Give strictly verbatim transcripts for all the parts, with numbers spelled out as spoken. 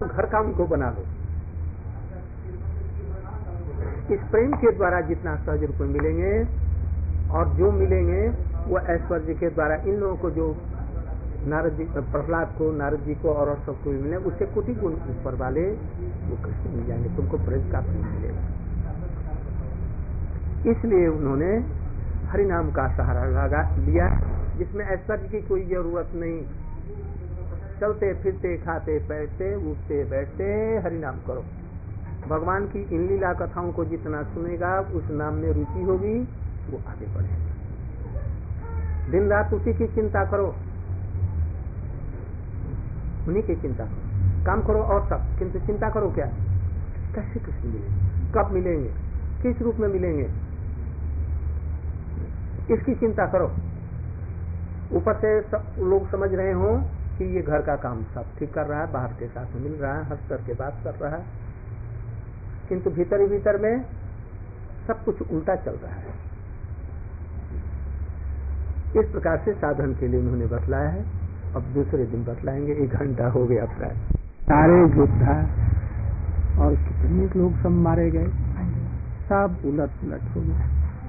घर का उनको बना लो। इस प्रेम के द्वारा जितना सहज रूप में मिलेंगे और जो मिलेंगे वो ऐश्वर्य के द्वारा इन लोगों को जो नारद जी, प्रहलाद को, नारद जी को और सबको भी मिले, उससे कोटि गुण ऊपर वाले वो कृष्ण मिल जाएंगे, तुमको ब्रज का प्रेम मिलेगा। इसलिए उन्होंने हरि नाम का सहारा लगा लिया, जिसमें ऐश्वर्य की कोई जरूरत नहीं। चलते फिरते खाते बैठते उठते बैठते हरि नाम करो। भगवान की इन लीला कथाओं को जितना सुनेगा उस नाम में रुचि होगी, वो आगे बढ़ेगा। दिन रात उसी की चिंता करो, उन्हीं की चिंता करो, काम करो और सब, किंतु चिंता करो क्या, कैसे कृष्ण मिलेंगे, कब मिलेंगे, किस रूप में मिलेंगे, इसकी चिंता करो। ऊपर से सब लोग समझ रहे हो कि ये घर का काम सब ठीक कर रहा है, बाहर के साथ मिल रहा है, हंस करके बात कर रहा है, किंतु भीतर ही भीतर में सब कुछ उल्टा चल रहा है। इस प्रकार से साधन के लिए उन्होंने बतलाया है। अब दूसरे दिन बतलाएंगे, एक घंटा हो गया प्राय। सारे योद्धा और कितने लोग सब मारे गए, सब उलट पुलट हो गया।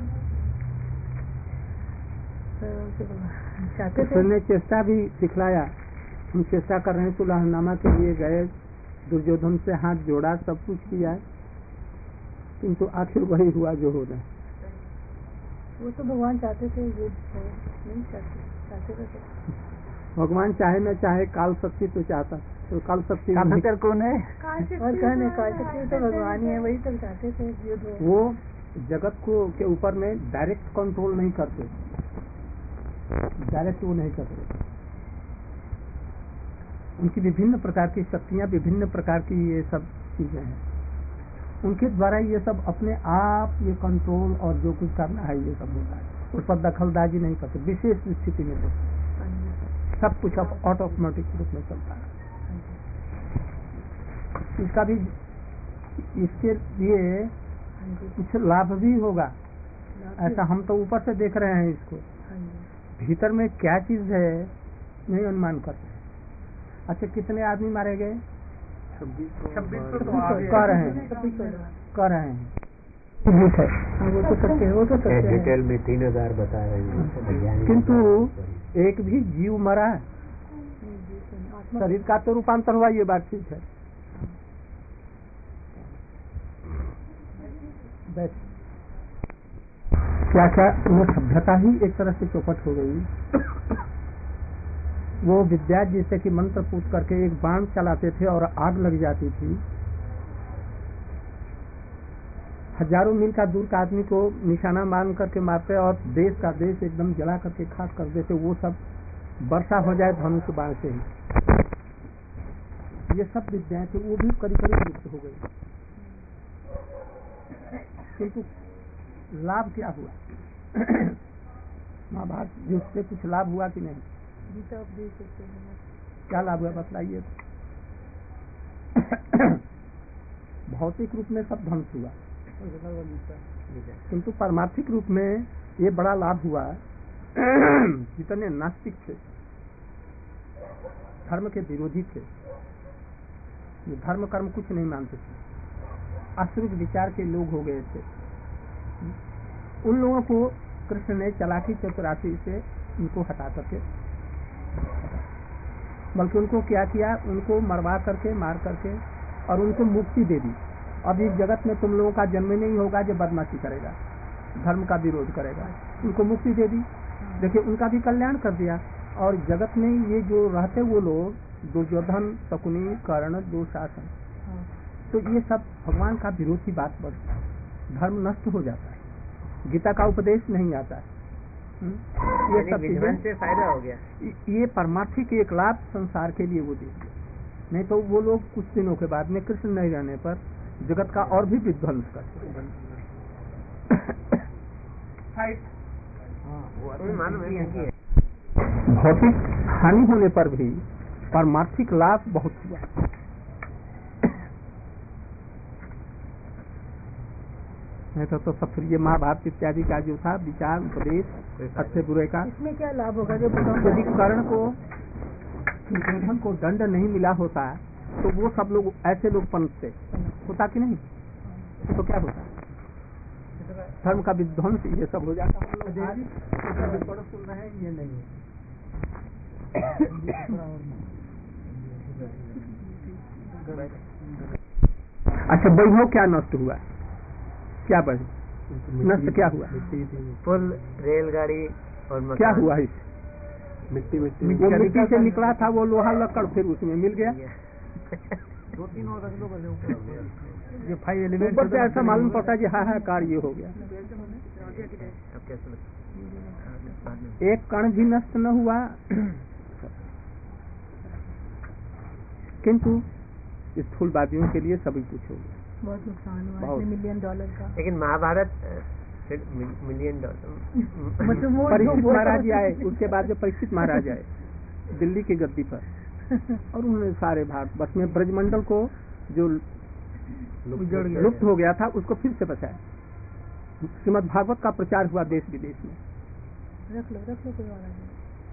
उसने चेष्टा भी सिखलाया, हम चेष्टा कर रहे हैं, सुलहनामा के लिए गए, दुर्योधन से हाथ जोड़ा, सब कुछ किया, किंतु आखिर वही हुआ जो हो रहा है। वो तो भगवान चाहते थे, ये नहीं चाहते, चाहते थे। भगवान चाहे न चाहे, काल शक्ति तो चाहता, तो काल शक्ति कौन है? काल शक्ति तो भगवान ही है, वही तो चाहते थे युद्ध। वो जगत को के ऊपर में डायरेक्ट कंट्रोल नहीं करते, डायरेक्ट वो नहीं करते। उनकी विभिन्न प्रकार की शक्तियां, विभिन्न प्रकार की ये सब चीजें हैं, उनके द्वारा ये सब अपने आप ये कंट्रोल और जो कुछ करना है ये सब होता है। उस पर दखलंदाजी नहीं करते, विशेष स्थिति में तो सब कुछ अब ऑटोमेटिक रूप में चलता है। इसका भी इसके लिए कुछ लाभ भी होगा, ऐसा हम तो ऊपर से देख रहे हैं, इसको भीतर में क्या चीज है नहीं अनुमान करते। अच्छा, कितने आदमी मारे गए? छब्बीस कह रहे हैं कह रहे हैं वो तो सत्य, वो तो सत्य। डिटेल में तीन हजार बता रहे हैं, किंतु एक भी जीव मरा, शरीर का तो रूपांतर हुआ, ये बात ठीक है। क्या क्या वो सभ्यता ही एक तरह से चौपट हो गई। वो विद्या जिससे कि मंत्र पूछ करके एक बाण चलाते थे और आग लग जाती थी, हजारों मील का दूर का आदमी को निशाना मान करके मारते और देश का देश एकदम जला करके खाक कर देते, वो सब वर्षा हो जाए धनुष बाण से ही। ये सब विद्याएं थी, वो भी करीब करीब लुप्त हो गई। किंतु लाभ क्या हुआ? महाभारत जिससे कुछ लाभ हुआ कि नहीं? क्या लाभ हुआ बतलाइए। भौतिक रूप में सब ध्वंस हुआ, किंतु परमार्थिक रूप में ये बड़ा लाभ हुआ। जितने नास्तिक थे, धर्म के विरोधी थे, ये धर्म कर्म कुछ नहीं मानते थे, आश्रित विचार के लोग हो गए थे, उन लोगों को कृष्ण ने चालाकी चतुरासी से उनको हटा करके, बल्कि उनको क्या किया, उनको मरवा करके, मार करके और उनको मुक्ति दे दी। अब इस जगत में तुम लोगों का जन्म नहीं होगा जो बदमाशी करेगा, धर्म का विरोध करेगा, उनको मुक्ति दे दी। देखिए, उनका भी कल्याण कर दिया। और जगत में ये जो रहते वो लोग, दुर्योधन, शकुनी, कर्ण, दुशासन, तो ये सब भगवान का विरोधी बात बढ़ती है, धर्म नष्ट हो जाता है, गीता का उपदेश नहीं आता है। ये सब चीजें से फायदा हो गया। ये परमार्थिक एक लाभ संसार के लिए वो दे दिया, नहीं तो वो लोग कुछ दिनों के बाद में कृष्ण नहीं रहने पर जगत का और भी विध्वंस करते। भौतिक हानि होने पर भी परमार्थिक लाभ बहुत हुआ। नहीं तो, तो सब फिर ये महाभारत इत्यादि का जो था विचार उपदेश अच्छे बुरे का, इसमें क्या लाभ होगा? जो यदि कर्ण को दुर्योधन को दंड नहीं मिला होता तो वो सब लोग ऐसे लोग पनपते, होता कि नहीं? तो क्या होता? धर्म का विध्वंस ये सब हो जाता। हम लोग आज पढ़ सुन रहे हैं, ये नहीं है। अच्छा, वैभव क्या नष्ट हुआ? क्या बढ़ नष्ट क्या हुआ? पुल, रेलगाड़ी और मकान। क्या हुआ इस मिट्टी मिट्टी वो मिट्टी से निकला था, वो लोहा लकड़ फिर उसमें मिल गया। दो तीन और रख लो बस ये फाइव एलिमेंट ऊपर से ऐसा मालूम पड़ता है कि हाँ हाँ कार ये हो गया। एक कण भी नष्ट न हुआ, किंतु स्थूलवादियों के लिए सभी कुछ हो गया। बहुत नुकसान हुआ है मिलियन डॉलर का। लेकिन महाभारत मिलियन डॉलर परीक्षित महाराज आए, उसके बाद जो परीक्षित महाराज आए दिल्ली की गद्दी पर, और उन्होंने सारे भारत बस में ब्रजमंडल को जो लुप्त हो गया था उसको फिर से बचाया। श्रीमद् भागवत का प्रचार हुआ देश विदेश में। रख लो रख लो कोई और नहीं।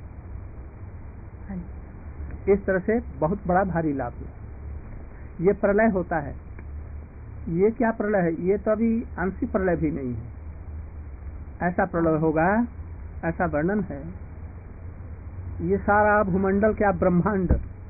इस तरह से बहुत बड़ा भारी लाभ हुआ। ये प्रलय होता है, ये क्या प्रलय है? ये तो अभी आंशिक प्रलय भी नहीं है। ऐसा प्रलय होगा, ऐसा वर्णन है, ये सारा भूमंडल क्या ब्रह्मांड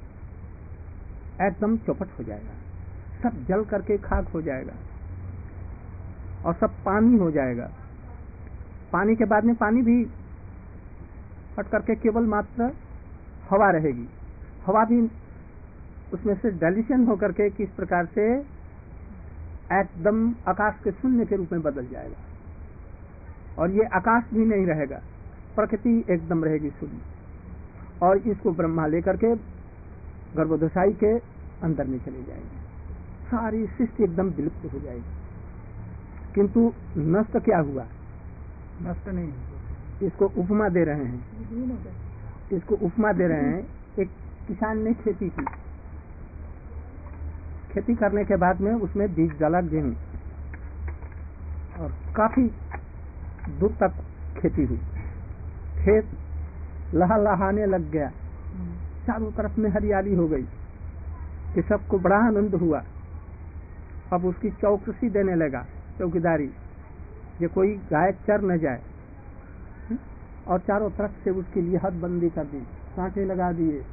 एकदम चौपट हो जाएगा, सब जल करके खाक हो जाएगा और सब पानी हो जाएगा। पानी के बाद में पानी भी हट करके केवल मात्र हवा रहेगी। हवा भी उसमें से डाइल्यूशन होकर के किस प्रकार से एकदम आकाश के शून्य के रूप में बदल जाएगा, और ये आकाश भी नहीं रहेगा, प्रकृति एकदम रहेगी शून्य। और इसको ब्रह्मा लेकर के गर्भोदशाई के अंदर में चले जाएंगे, सारी सृष्टि एकदम विलुप्त हो जाएगी। किंतु नष्ट क्या हुआ? नष्ट नहीं, इसको उपमा दे रहे हैं, इसको उपमा दे रहे हैं। एक किसान ने खेती की, खेती करने के बाद में उसमें बीज डाला गेहूं, और काफी दूर तक खेती हुई, खेत लहलहाने लग गया, चारों तरफ में हरियाली हो गई कि सबको बड़ा आनंद हुआ। अब उसकी चौकसी देने लगा, चौकीदारी, ये कोई गाय चर न जाए, और चारों तरफ से उसके लिए हदबंदी कर दी, कांटे लगा दिए।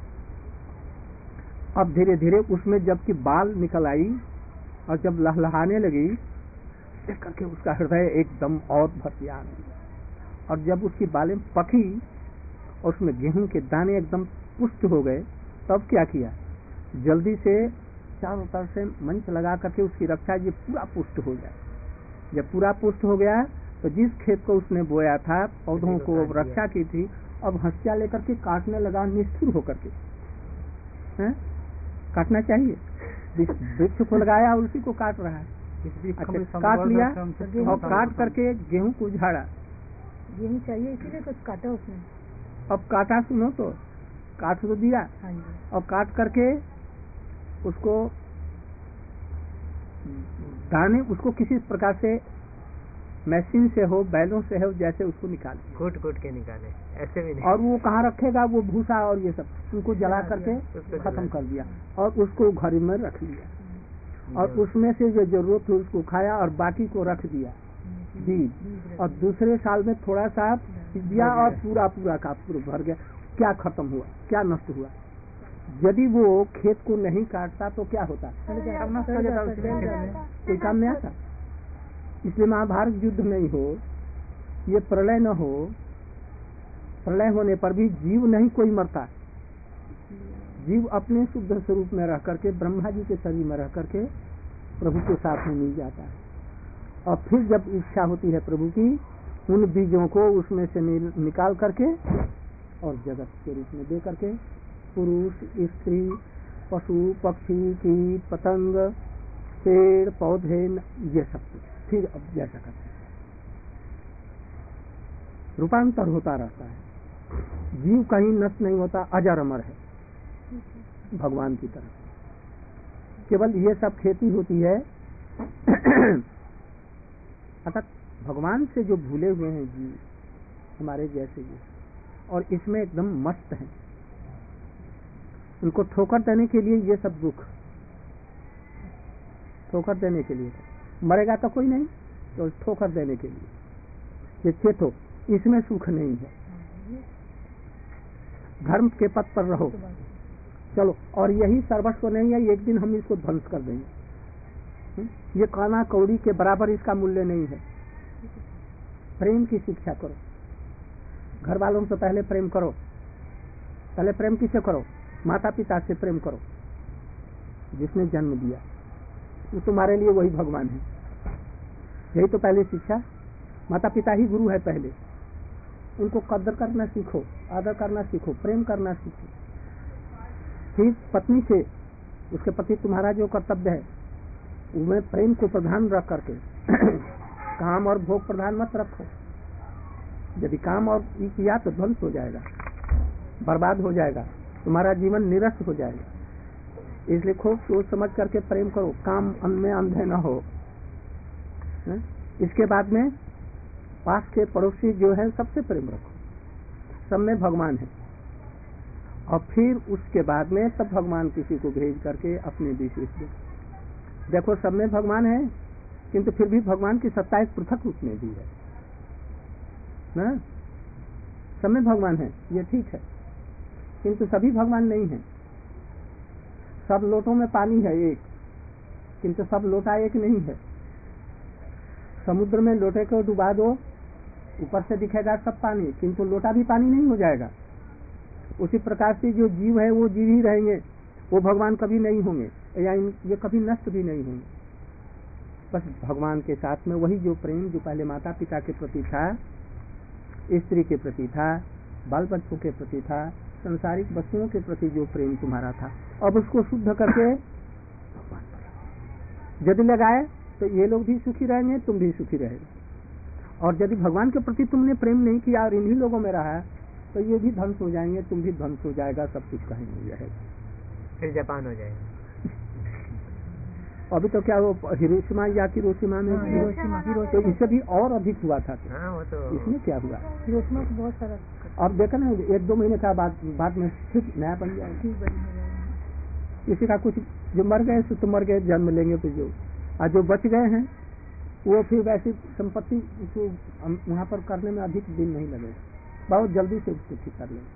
अब धीरे धीरे उसमें जबकि बाल निकल आई और जब लहलहाने लगी, देख करके उसका हृदय एकदम और भर गया। और जब उसकी बालें पकी और उसमें गेहूं के दाने एकदम पुष्ट हो गए, तब क्या किया? जल्दी से चारों तरफ से मंच लगा करके उसकी रक्षा, ये पूरा पुष्ट हो जाए। जब पूरा पुष्ट हो गया तो जिस खेत को उसने बोया था, पौधों को रक्षा की थी, अब हंसिया लेकर के काटने लगा, निष्ठुर होकर के। हैं? काटना चाहिए, वृक्ष को लगाया और उसी को काट रहा है। अच्छा, काट लिया और काट करके गेहूं को झाड़ा। गेहूं चाहिए इसीलिए कुछ काटा उसने। अब काटा, सुनो तो, काट तो दिया, और काट करके उसको दाने, उसको किसी प्रकार से मशीन से हो, बैलों से हो, जैसे उसको निकाले, कूट कूट के निकाले, ऐसे भी नहीं। और वो कहाँ रखेगा? वो भूसा और ये सब उनको जला करके खत्म कर दिया, और उसको घर में रख लिया, और उसमें से जो जरूरत हुई उसको खाया, और बाकी को रख दिया बीज, और दूसरे साल में थोड़ा सा दिया, और पूरा पूरा का पूरा भर गया। क्या खत्म हुआ? क्या नष्ट हुआ? यदि वो खेत को नहीं काटता तो क्या होता? कोई काम में आता। इसलिए महाभारत युद्ध नहीं हो, ये प्रलय न हो, प्रलय होने पर भी जीव नहीं कोई मरता। जीव अपने शुद्ध स्वरूप में रह करके, ब्रह्मा जी के शरीर में रह करके प्रभु के साथ में मिल जाता है। और फिर जब इच्छा होती है प्रभु की, उन बीजों को उसमें से निकाल करके और जगत के रूप में दे करके पुरुष, स्त्री, पशु, पक्षी, कीट, पतंग, पेड़ पौधे, ये सब कुछ फिर अब जैसा करते हैं, रूपांतर होता रहता है। जीव कहीं नष्ट नहीं होता, अजर अमर है भगवान की तरफ। केवल ये सब खेती होती है अर्थात भगवान से जो भूले हुए हैं जीव, हमारे जैसे ये, और इसमें एकदम मस्त हैं, उनको ठोकर देने के लिए ये सब दुख ठोकर देने के लिए था। मरेगा तो कोई नहीं, तो ठोकर देने के लिए ये चेतो, इसमें सुख नहीं है। धर्म के पथ पर रहो, चलो, और यही सर्वस्व नहीं है, एक दिन हम इसको ध्वंस कर देंगे। ये काना कौड़ी के बराबर इसका मूल्य नहीं है। प्रेम की शिक्षा करो, घर वालों से पहले प्रेम करो। पहले प्रेम किससे करो? माता पिता से प्रेम करो, जिसने जन्म दिया, वो तुम्हारे लिए वही भगवान है। यही तो पहले शिक्षा, माता पिता ही गुरु है। पहले उनको कदर करना सीखो, आदर करना सीखो, प्रेम करना सीखो। फिर पत्नी से, उसके प्रति तुम्हारा जो कर्तव्य है उनमें प्रेम को प्रधान रख करके काम और भोग प्रधान मत रखो। यदि काम और ये किया तो ध्वंस हो जाएगा, बर्बाद हो जाएगा, तुम्हारा जीवन निरस्त हो जाएगा। इसलिए खूब सोच समझ करके प्रेम करो, काम में अंधे न हो। है? इसके बाद में पास के पड़ोसी जो है सबसे प्रेम रखो, सब में भगवान है। और फिर उसके बाद में तब भगवान किसी को भेज करके अपने विशेष दे। देखो सब में भगवान है, किंतु फिर भी भगवान की सत्ता एक पृथक रूप में भी है ना। सब में भगवान है, ये ठीक है, किंतु सभी भगवान नहीं है। सब लोटों में पानी है एक, किंतु सब लोटा एक नहीं है। समुद्र में लोटे को डुबा दो, ऊपर से दिखेगा सब पानी, किंतु लोटा भी पानी नहीं हो जाएगा। उसी प्रकार से जो जीव है वो जीव ही रहेंगे, वो भगवान कभी नहीं होंगे, या ये कभी नष्ट भी नहीं होंगे। बस भगवान के साथ में वही जो प्रेम जो पहले माता पिता के प्रति था, स्त्री के प्रति था, बाल बच्चों के प्रति था, संसारिक वस्तुओं के प्रति जो प्रेम तुम्हारा था, अब उसको शुद्ध करके यदि लगाए तो ये लोग भी सुखी रहेंगे, तुम भी सुखी रहेगा। और यदि भगवान के प्रति तुमने प्रेम नहीं किया और इन्हीं लोगों में रहा तो ये भी ध्वंस हो जाएंगे, तुम भी ध्वंस हो जाएगा, सब कुछ कहीं हो जाएगा, फिर जापान हो जाएगा। अभी तो क्या वो हिरोशिमा या हिरोशिमा में, तो इससे भी और अधिक हुआ था। हाँ, वो तो इसमें क्या हुआ? हिरोशिमा को बहुत सारा अब देखा ना, एक दो महीने का बाद बाद में फिर नया बन जाएगा। किसी का कुछ जो मर गए तो मर गए, जन्म लेंगे तो जो, और जो बच गए हैं वो फिर वैसी संपत्ति वहाँ पर करने में अधिक दिन नहीं लगेगा, बहुत जल्दी से उसको ठीक कर लेंगे।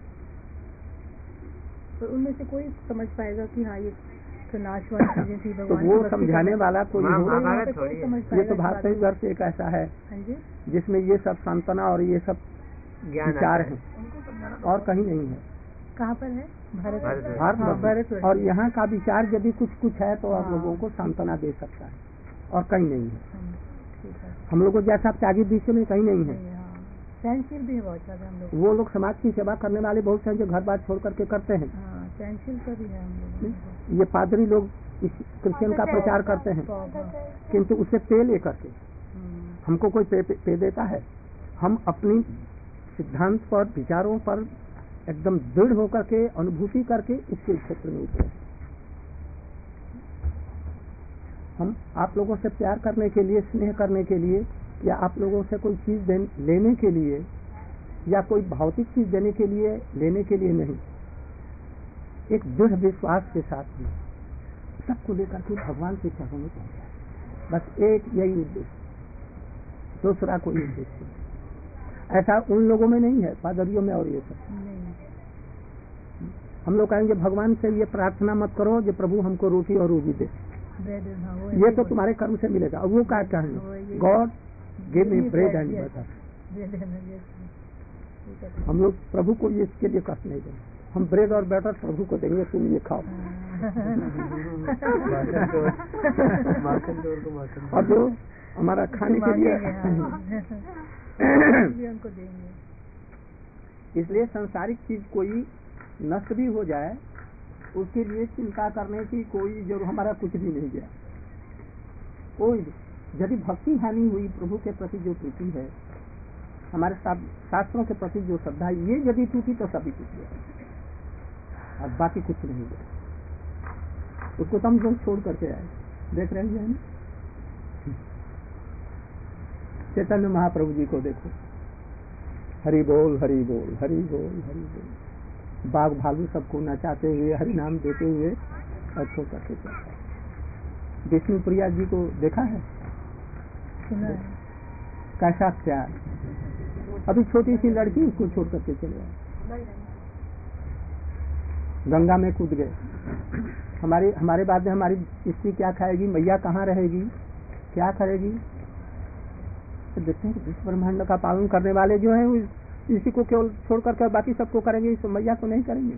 तो उनमें से कोई समझ पाएगा कि हाँ ये तो नाशवान चीजें थी, तो भगवान वो की भक्ति समझाने वाला कोई हाँ, हो, महाभारत कोई थोड़ी समझ ये पाएगा तो इस भारत बात को। वर्ष एक ऐसा है हाँ जी, जिसमें ये सब सांत्वना और ये सब ज्ञान विचार आता है, और कहीं नहीं है। कहाँ पर है? भारत भारत में। भारत हाँ, वर्ष। भारतवर्ष। और यहाँ का विचार यदि कुछ कुछ है तो आप हाँ। लोगों को सांत्वना दे सकता है, और कहीं नहीं है। हाँ, ठीक है। हम लोगों जैसा त्यागी दृश्य में कहीं नहीं है। नहीं, हाँ। सहनशील भी है बहुत ज्यादा हम लोग। वो लोग समाज की सेवा करने वाले बहुत से हैं जो घर बार छोड़ करके करते हैं। हाँ, सहनशील का भी है हम लोग। ये पादरी लोग इस क्रिश्चियन का प्रचार करते हैं, किंतु उसे पे लेकर के हमको कोई पे, पे, पे देता है। हम अपनी सिद्धांत पर, विचारों पर एकदम दृढ़ होकर के, अनुभूति करके इसके क्षेत्र में उतरे। हम आप लोगों से प्यार करने के लिए, स्नेह करने के लिए, या आप लोगों से कोई चीज लेने के लिए, या कोई भौतिक चीज देने के लिए, लेने के लिए नहीं, एक दृढ़ विश्वास के साथ में सबको लेकर के भगवान के चरणों में पहुंचा। बस एक यही उद्देश्य, दूसरा कोई उद्देश्य ऐसा उन लोगों में नहीं है, पादरियों में और ये सब। हम लोग कहेंगे भगवान से ये प्रार्थना मत करो जो प्रभु हमको रोटी और रोजी दे, ये तो तुम्हारे कर्म से मिलेगा। और वो क्या कहेंगे, God give me bread and butter. हम लोग प्रभु को ये इसके लिए कष्ट नहीं देंगे, हम ब्रेड और बटर प्रभु को देंगे, तुम ये खाओ। और जो हमारा खाने के लिए इसलिए सांसारिक चीज कोई नष्ट भी हो जाए उसके लिए चिंता करने की कोई जरूर, हमारा कुछ भी नहीं गया कोई। यदि भक्ति हानि हुई, प्रभु के प्रति जो प्रीति है, हमारे शास्त्रों के प्रति जो श्रद्धा, ये यदि टूटी तो सभी टूट गया, और बाकी कुछ नहीं गया। उसको तो हम लोग छोड़ करके आए, देख रहे हैं चैतन्य महाप्रभु जी को देखो, हरि बोल हरि बोल हरि बोल हरि बोल, बाघ भालू सबको नचाते हुए, हरि नाम देते हुए और छोड़ करके चलता है। विष्णुप्रिया जी को देखा है? सुना है। कैसा प्यार, अभी छोटी सी लड़की उसको छोड़ करके चले गए, गंगा में कूद गए। हमारे हमारे बाद में हमारी स्त्री क्या खाएगी, मैया कहाँ रहेगी, क्या करेगी? तो देखते हैं विश्व ब्रह्मांड का पालन करने वाले जो हैं इसी को केवल छोड़ करके बाकी सबको करेंगे, इस मैया को नहीं करेंगे।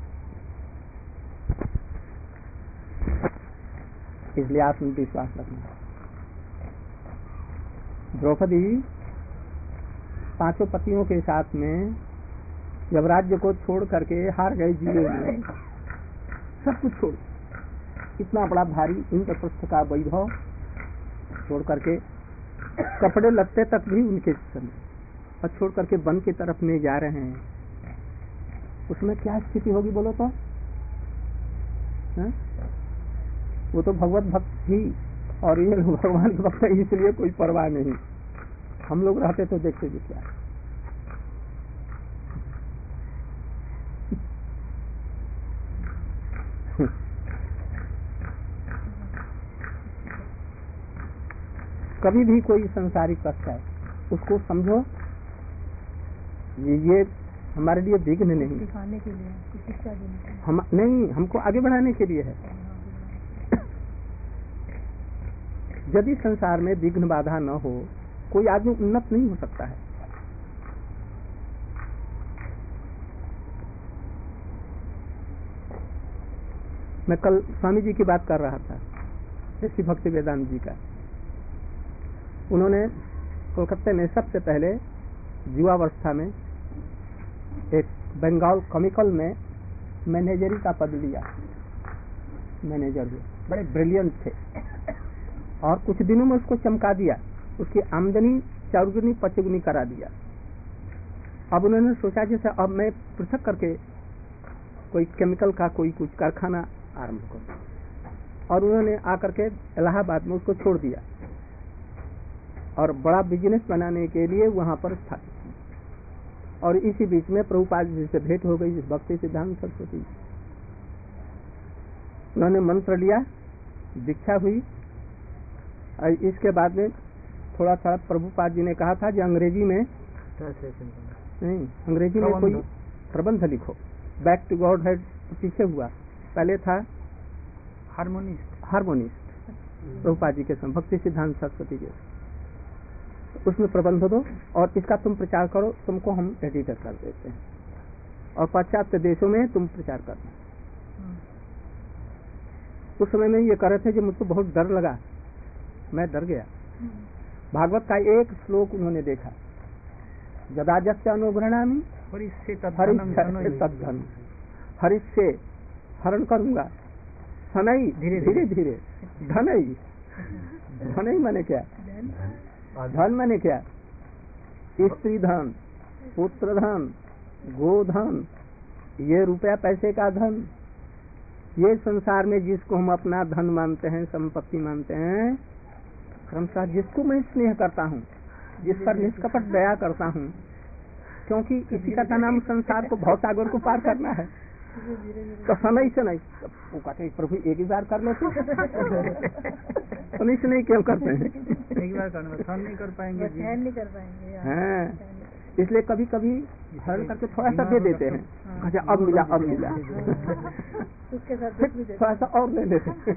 इसलिए आत्मविश्वास रखना। द्रौपदी पांचों पतियों के साथ में जब राज्य को छोड़ करके हार गए, जिए में सब कुछ छोड़, इतना बड़ा भारी इंद्रप्रस्थ का वैभव छोड़ करके, कपड़े लगते तक भी उनके समय, और छोड़ करके वन की तरफ में जा रहे हैं, उसमें क्या स्थिति होगी बोलो तो? है? वो तो भगवत भक्त थी और ये भगवान के भक्त, इसलिए कोई परवाह नहीं। हम लोग रहते तो देखते भी क्या। कभी भी कोई संसारिक कष्ट है उसको समझो ये, ये हमारे लिए विघ्न नहीं, दिखाने के लिए, शिक्षा देने के लिए, हम नहीं, हमको आगे बढ़ाने के लिए है। यदि संसार में विघ्न बाधा न हो, कोई आदमी उन्नत नहीं हो सकता है। मैं कल स्वामी जी की बात कर रहा था, ऋषि भक्ति वेदांत जी का। उन्होंने कोलकाता में सबसे पहले युवावस्था में एक बंगाल केमिकल में मैनेजरी का पद लिया, मैनेजर हुए, बड़े ब्रिलियंट थे, और कुछ दिनों में उसको चमका दिया, उसकी आमदनी चौगुनी पचगुनी करा दिया। अब उन्होंने सोचा जैसे अब मैं पृथक करके कोई केमिकल का कोई कुछ कारखाना आरंभ करूं, और उन्होंने आकर के इलाहाबाद में उसको छोड़ दिया और बड़ा बिजनेस बनाने के लिए वहां पर स्थापित किया। और इसी बीच में प्रभुपाद जी से भेंट हो गई, भक्ति सिद्धांत सरस्वती। उन्होंने मंत्र लिया, दीक्षा हुई, और इसके बाद में थोड़ा सा प्रभुपाद जी ने कहा था कि अंग्रेजी में नहीं, अंग्रेजी में कोई प्रबंध लिखो। बैक टू गॉड हेड पीछे हुआ, पहले था हार्मोनिस्ट, हार्मोनिस्ट प्रभुपाद जी के समय, भक्ति सिद्धांत सरस्वती के, उसमें प्रबंध दो और इसका तुम प्रचार करो, तुमको हम एडिटर कर देते हैं, और पाश्चात्य देशों में तुम प्रचार करना। उस समय में ये कर रहे थे कि मुझको बहुत डर लगा, मैं डर गया। भागवत का एक श्लोक उन्होंने देखा, जदाजस्य अनुग्रहणामि हरिष्ये तद्धन, हरिष्ये हरण करूंगा, धनई धीरे धीरे धीरे, धनई धनई माने क्या? धन माने क्या? स्त्री धन, पुत्र धन, गोधन, ये रुपया पैसे का धन, ये संसार में जिसको हम अपना धन मानते हैं, संपत्ति मानते हैं, क्रमशः जिसको मैं स्नेह करता हूँ, जिस पर निष्कपट दया करता हूँ, क्योंकि इसी का नाम संसार को भवसागर को पार करना है, तो समय से नहीं, वो कहते प्रभु एक ही बार कर लो तो समय से नहीं क्यों करते हैं? एक बार करना, सहन नहीं कर पाएंगे, सहन नहीं कर पाएंगे। हाँ, इसलिए कभी कभी हरण करके थोड़ा सा दे देते हैं, अच्छा अब मिला अब मिला, थोड़ा सा और ले लेते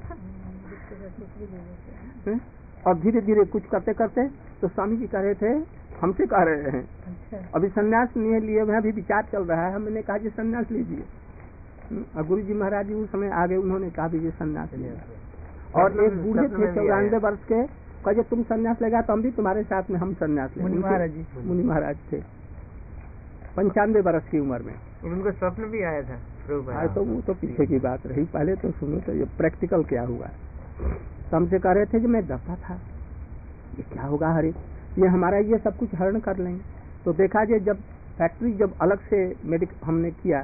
हैं, और धीरे धीरे कुछ करते करते, तो स्वामी जी कह रहे थे, हमसे कह रहे हैं, अभी संन्यास नहीं लिए हुए, अभी विचार चल रहा है, हमने कहा जी संन्यास लीजिए, और गुरु जी महाराज जी उस समय आगे, उन्होंने कहा भी ये संन्यास लिया, और एक बूढ़े थे चौरानवे वर्ष के, कहे तुम संन्यास लेगा तो हम भी तुम्हारे साथ में हम संन्यास लेंगे। मुनि महाराज जी, मुनि महाराज थे पंचानवे वर्ष की उम्र में, उनको स्वप्न भी आया था आया, तो वो तो पीछे की बात रही, पहले तो सुनो तो ये प्रैक्टिकल क्या हुआ। तो हमसे कह रहे थे कि मैं डरता था, ये क्या होगा, हरे ये हमारा ये सब कुछ हरण कर लेंगे। तो देखा जाए जब फैक्ट्री जब अलग से मेडिक हमने किया,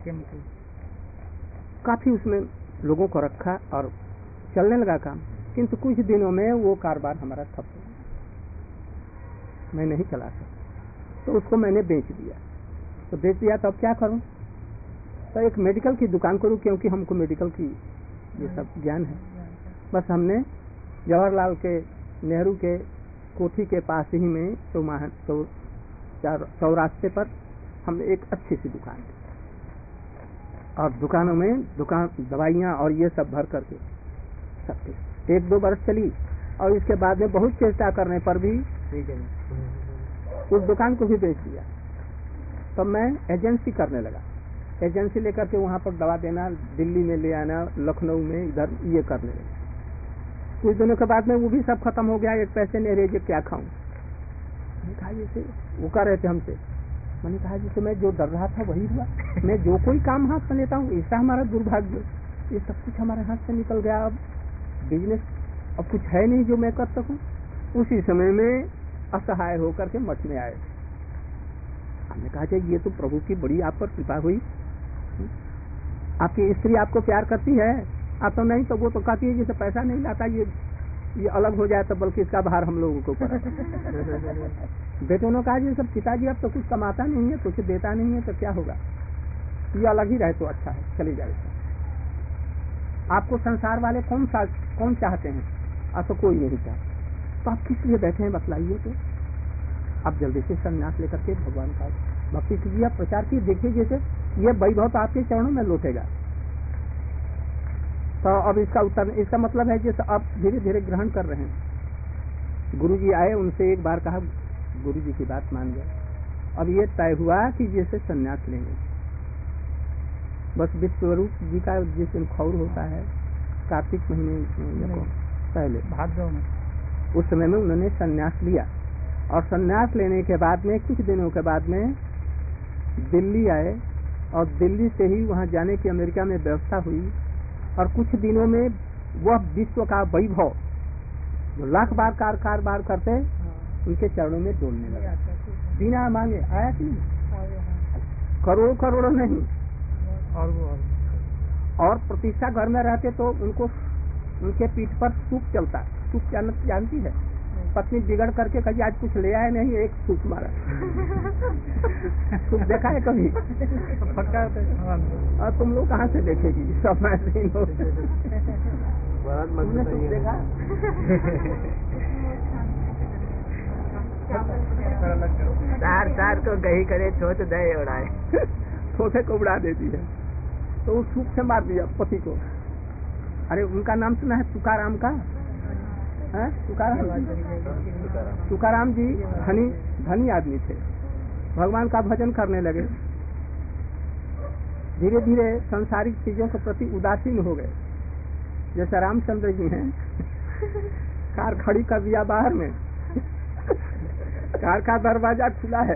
काफी उसमें लोगों को रखा और चलने लगा काम, किंतु कुछ दिनों में वो कारोबार हमारा ठप हो गया, मैं नहीं चला सकता, तो उसको मैंने बेच दिया। तो बेच दिया तो अब क्या करूं? तो एक मेडिकल की दुकान करूं, क्योंकि हमको मेडिकल की ये सब ज्ञान है। बस हमने जवाहरलाल के नेहरू के कोठी के पास ही में चौमाह चौ चौरास्ते पर हमने एक अच्छी सी दुकान दी और दुकानों में दुकान दवाइयाँ और ये सब भर करके सब एक दो बरस चली और इसके बाद में बहुत चेष्टा करने पर भी उस दुकान को भी बेच दिया। तब मैं एजेंसी करने लगा, एजेंसी लेकर के वहाँ पर दवा देना, दिल्ली में ले आना, लखनऊ में इधर ये करने लगा। कुछ दिनों के बाद में वो भी सब खत्म हो गया। एक पैसे नहीं रहे, क्या खाऊं। मैंने कहा जैसे वो कर रहे थे हमसे, मैंने कहा जैसे मैं जो डर रहा था वही हुआ। मैं जो कोई काम हाथ में लेता हूँ, ऐसा हमारा दुर्भाग्य, ये सब कुछ हमारे हाथ से निकल गया। अब बिजनेस अब कुछ है नहीं जो मैं कर सकूं। उसी समय में असहाय होकर के मठ में आए। हमने कहा कि ये तो प्रभु की बड़ी आप पर कृपा हुई, आपकी स्त्री आपको प्यार करती है, आप तो नहीं तो वो तो कहती है जैसे पैसा नहीं लाता, ये ये अलग हो जाए तो बल्कि इसका भार हम लोगों को पड़ा। बेटों ने कहा जी सब पिताजी अब तो कुछ कमाता नहीं है, कुछ देता नहीं है, तो क्या होगा, ये अलग ही रहे तो अच्छा है, चले जाए। आपको संसार वाले कौन सा कौन चाहते हैं, अब तो कोई नहीं चाहता, तो आप किस लिए बैठे हैं बतलाइए। तो आप जल्दी से संन्यास लेकर के भगवान का भक्ति कीजिए, आप प्रचार की देखिए, जैसे ये वैभव तो आपके चरणों में लौटेगा। तो अब इसका उत्तर, इसका मतलब है जैसे आप धीरे धीरे ग्रहण कर रहे हैं। गुरु जी आए, उनसे एक बार कहा, गुरु जी की बात मान गए। अब ये तय हुआ कि जैसे संन्यास लेंगे। बस विश्वरूप जी का जिस दिन खौर होता है कार्तिक महीने पहले भाद्रव में, उस समय में उन्होंने संन्यास लिया। और संन्यास लेने के बाद में कुछ दिनों के बाद में दिल्ली आए और दिल्ली से ही वहाँ जाने की अमेरिका में व्यवस्था हुई। और कुछ दिनों में वह विश्व का वैभव जो लाख बार कार कार बार करते उनके चरणों में डोलने लगा, बिना मांगे। आया कि नहीं, करोड़ करोड़ नहीं। और वो और प्रतिष्ठा घर में रहते तो उनको उनके पीठ पर सूप चलता। सूप जानती है, पत्नी बिगड़ करके कभी आज कुछ ले आए नहीं, एक सूप मारा। सूप देखा है कभी? फटका और तुम लोग कहाँ से देखेगी, सब ऐसे ही लोग। तुमने सूप देखा? तार तार को गही करे छोट दे उड़ाए, छोटे को उड़ा देती है। तो उस सूप से मार दिया पति को। अरे उनका नाम सुना है तुकाराम का? है तुकाराम जी, तुकाराम जी धनी धनी आदमी थे, भगवान का भजन करने लगे। धीरे धीरे सांसारिक चीजों के प्रति उदासीन हो गए। जैसे रामचंद्र जी हैं, कार खड़ी कर दिया बाहर में, कार का दरवाजा खुला है,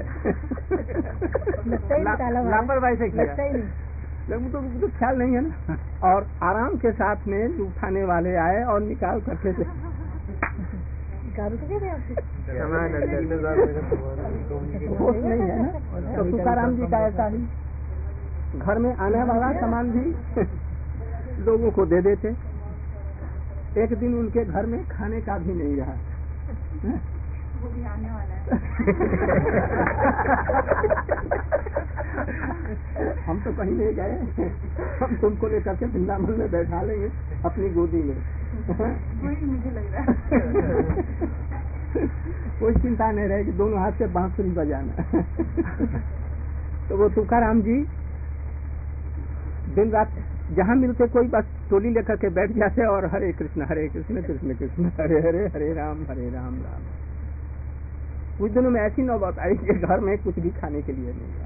लापरवाही से किया, लेकिन तो, तो ख्याल नहीं है ना। और आराम के साथ में उठाने वाले आए और निकाल करके होश नहीं है ना। तो तुकाराम जी का ऐसा ही, घर में आने वाला सामान भी लोगों को दे देते। एक दिन उनके घर में खाने का भी नहीं रहा। वो भी आने वाला है। हम तो कहीं नहीं गए, हम तुमको लेकर के वृंदावन में बैठा लेंगे अपनी गोदी में। वही मुझे लग रहा है। कोई चिंता नहीं रहेगी, दोनों हाथ से बांसुरी बजाना। तो वो तुकाराम जी दिन रात जहाँ मिलते कोई बस टोली लेकर के बैठ जाते और हरे कृष्ण हरे कृष्ण कृष्ण कृष्ण हरे हरे हरे राम हरे राम राम। कुछ दिनों में ऐसी नौबत आई कि घर में कुछ भी खाने के लिए नहीं।